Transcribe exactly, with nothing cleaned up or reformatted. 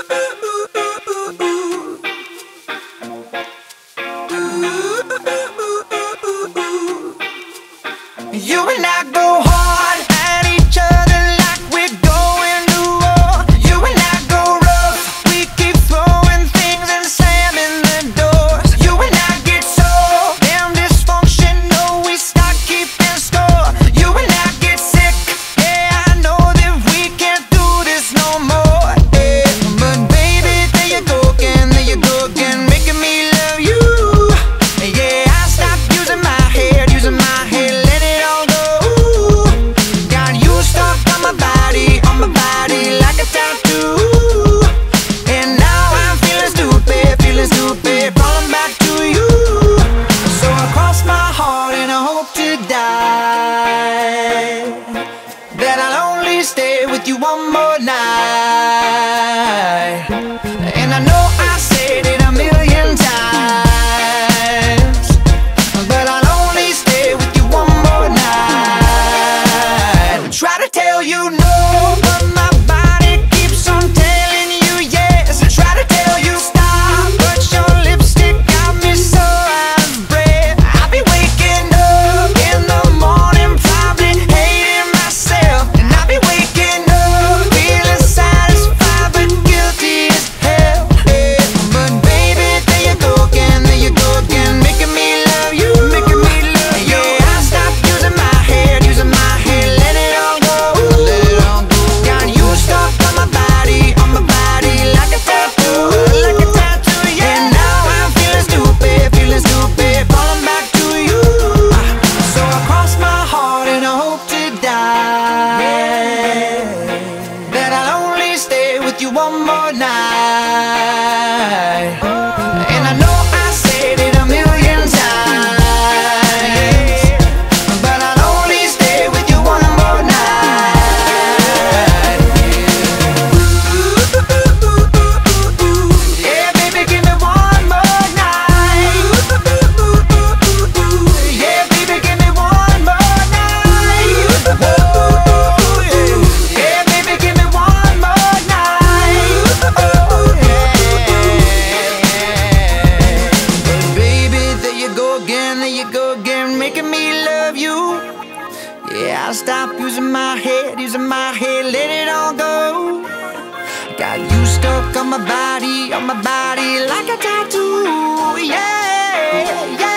You and I go hard at each other like we're going to war. You and I go rough, we keep throwing things and slamming the doors. You and I get so damn dysfunctional, we start keeping score. You and I get sick, yeah, I know that we can't do this no more, yeah. But baby, there you go again, there you go again, making me love you. Yeah, I stopped using my head, using my head, let it all go. Got you stuck on my body, on my body like a tattoo. And now I'm feeling stupid, feeling stupid, falling back to you. So I cross my heart and I hope to die that I'll only stay with you one more night. And I know I said it a million times, but I'll only stay with you one more night. Try to tell you no, but my body keeps on telling you yes. I try to tell you stop, but your lipstick got me so out of breath. I'll be waking up in the morning, probably hating myself. And I'll be waking up feeling satisfied but guilty as hell, yeah. But baby, there you go again, there you go again, making me love you, making me love you. Yeah, I stopped using my head, using my head, let it all go, let it all go. Got you stuck on my body, on my body like a tattoo, like a tattoo, yeah. And now I'm feeling stupid, feeling stupid, falling back to you. So I cross my heart and I hope to die, yeah, that I'll only stay with you one more night. And I know I said it a million times, but I'll only stay with you one more night. Yeah, baby, give me one more night. Yeah, baby, give me one more night. Oh, yeah. Yeah, baby, give me one more night. Oh, yeah. But baby, there you go again, there you go again, making me love you. Yeah, I stopped using my head, using my head, let it all go. Got you stuck on my body, on my body like a tattoo, yeah, yeah.